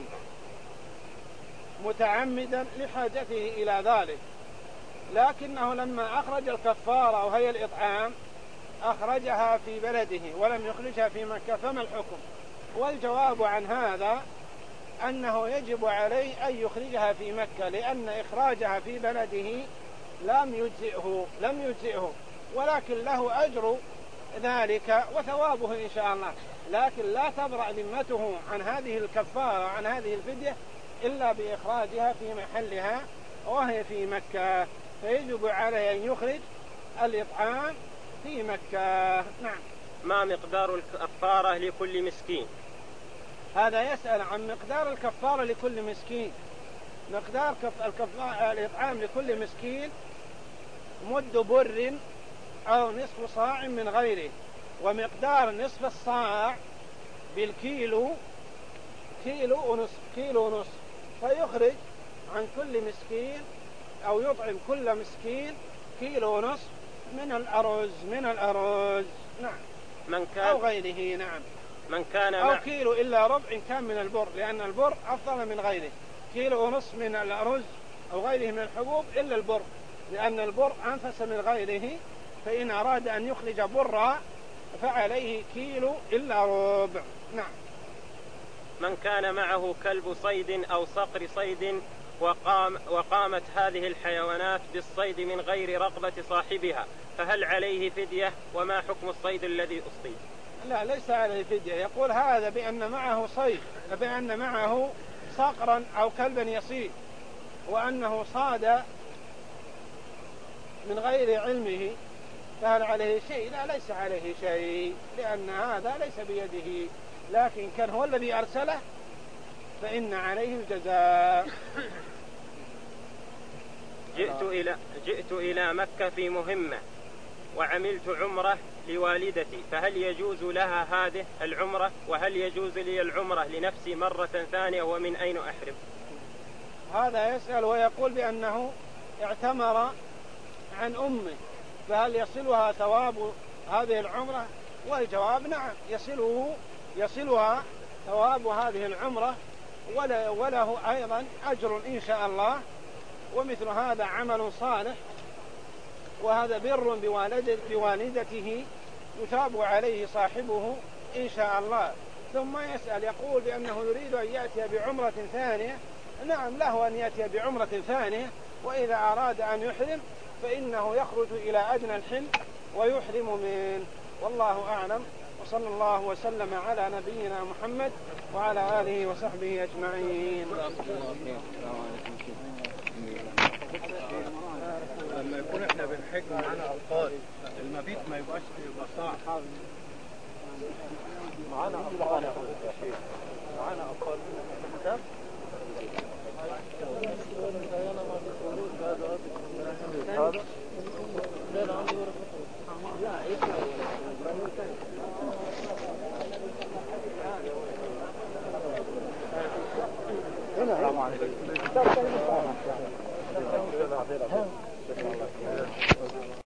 متعمدا لحاجته إلى ذلك، لكنه لما أخرج الكفارة وهي الإطعام أخرجها في بلده ولم يخرجها في مكة، فما الحكم؟ والجواب عن هذا أنه يجب عليه أن يخرجها في مكة، لأن إخراجها في بلده لم يجزئه لم يجزئه ولكن له أجر ذلك وثوابه إن شاء الله، لكن لا تبرأ ذمته عن هذه الكفارة عن هذه الفدية إلا بإخراجها في محلها وهي في مكة، فيجب عليه أن يخرج الإطعام في مكة. نعم. ما مقدار الكفارة لكل مسكين؟ هذا يسأل عن مقدار الكفارة لكل مسكين. مقدار الكفارة الإطعام لكل مسكين مد بر أو نصف صاع من غيره، ومقدار نصف الصاع بالكيلو كيلو ونصف كيلو ونصف، فيخرج عن كل مسكين أو يطعم كل مسكين كيلو ونصف من الأرز من الأرز نعم. من كان أو غيره. نعم. من كان أو مع... كيلو إلا ربع إن كان من البر، لأن البر أفضل من غيره. كيلو ونصف من الأرز أو غيره من الحبوب إلا البر، لأن البر أنفس من غيره، فإن أراد أن يخرج برا فعليه كيلو إلا ربع. نعم. من كان معه كلب صيد أو صقر صيد وقام وقامت هذه الحيوانات بالصيد من غير رغبة صاحبها، فهل عليه فدية؟ وما حكم الصيد الذي أصيد؟ لا، ليس عليه فدية. يقول هذا بأن معه صيد، بأن معه صقرا أو كلبا يصيد وأنه صاد من غير علمه، فهل عليه شيء؟ لا، ليس عليه شيء، لأن هذا ليس بيده، لكن كان هو الذي أرسله فإن عليه الجزاء. جئت إلى جئت إلى مكة في مهمة وعملت عمرة لوالدتي، فهل يجوز لها هذه العمرة؟ وهل يجوز لي العمرة لنفسي مرة ثانية؟ ومن أين أحرم؟ هذا يسأل ويقول بأنه اعتمر عن أمه، فهل يصلها ثواب هذه العمرة؟ والجواب نعم، يصله يصلها ثواب هذه العمرة، وله أيضا أجر إن شاء الله، ومثل هذا عمل صالح، وهذا بر بوالدته يثاب عليه صاحبه إن شاء الله. ثم يسأل يقول بأنه يريد أن يأتي بعمرة ثانية. نعم، له أن يأتي بعمرة ثانية، وإذا أراد أن يحرم فإنه يخرج إلى أدنى الحل ويحرم منه، والله أعلم. وصلى الله وسلم على نبينا محمد وعلى آله وصحبه أجمعين. لما يكون احنا بنحج معانا ألقاب المبيت ما يبقاش يبقى صعب. معانا ألقاب معانا ألقاب الكتاب هنا. السلام عليكم.